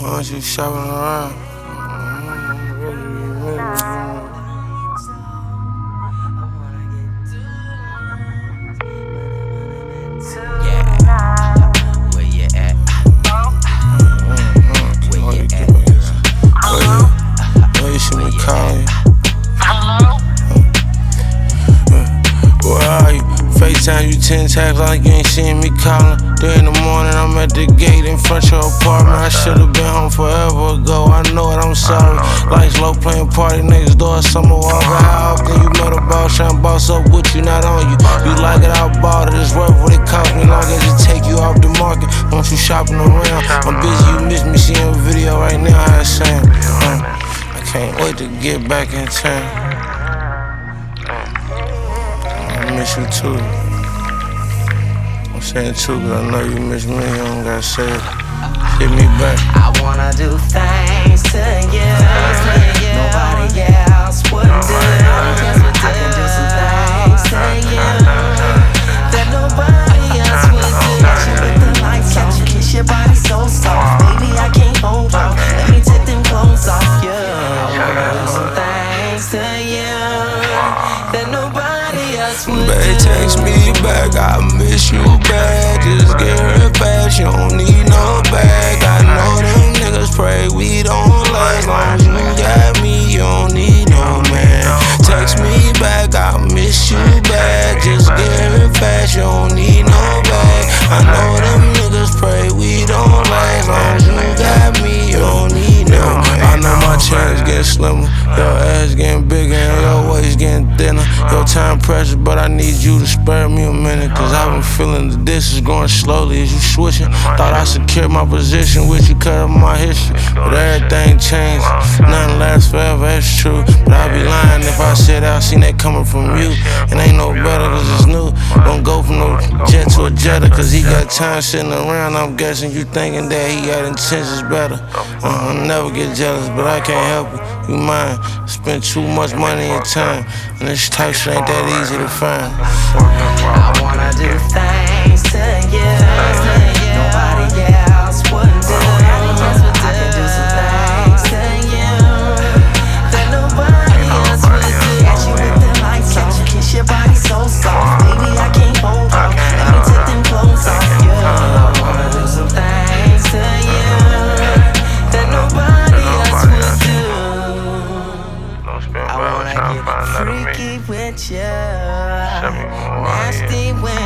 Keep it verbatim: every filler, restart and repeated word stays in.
Why don't you shopping around? Where you at? Where you at, girl? Where you see me calling you? Where are you? FaceTime you ten times like you ain't seeing me calling. Three in the morning, I'm at the gate in front of your apartment. I should've been home forever ago. I know it, I'm sorry. Lights low, playing party next door. Summer walker. How often you met a boss trying to boss up with you, not on you? You like it, I bought it. It's worth what it cost me. Long as it take you off the market. Don't you shopping around? I'm busy, you miss me seeing a video right now. I saying, I can't wait to get back in town. I miss you too. I'm saying too, cause I know you miss me. You don't gotta say it. Hit me back. I wanna do things to you nobody else would do. I can do some things to you that nobody else would do. Catch you with the lights off, kiss your body so soft. Baby, I can't hold you. Let me take them clothes off you. I wanna do some things to you that nobody else would do. Babe, text me back, I miss you bad. Just get her fast, you don't need no bag. I know them niggas pray we don't last. Long as you got me, you don't need no man. Text me back, I miss you bad. Just get her fast, you don't need no bag. I know them niggas pray we don't last. Long as you got me, you don't need no man. I know my chains getting slimmer, your ass getting bigger, and your waist getting thinner. Your time precious, but I need you to spare me a minute. Cause I've been feeling that this is going slowly as you switching. Thought I secured my position with you cause of my history, but everything changed. Nothing lasts forever, that's true. But I'd be lying if I said I seen that coming from you. And ain't no better cause it's new. Don't go from no jet to a Jetta cause he got time sitting around. I'm guessing you thinking that he got intentions better. uh, I'll never get jealous, but I can't help it. You mine. Spend too much money and time, and this type shit ain't that easy to find. I wanna do things to you nobody else would do. I can do some things to you that nobody else would do. Catch you with the lights off, kiss your body so soft. Baby, I can't hold you. Let me take them clothes off you. I wanna do some things to you that nobody else would do. I wanna get freaky with you, nasty when